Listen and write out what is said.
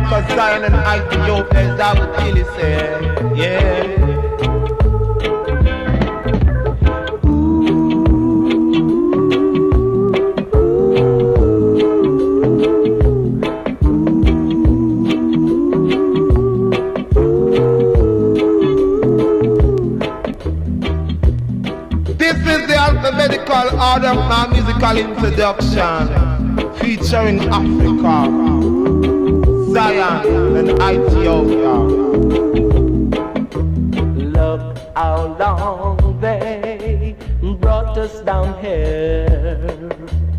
Africa, Zion and Ethiopia, is how it really say. Yeah. Alphabetical order of my musical introduction, featuring Africa, Zion and Ethiopia. Look how long they brought us down here.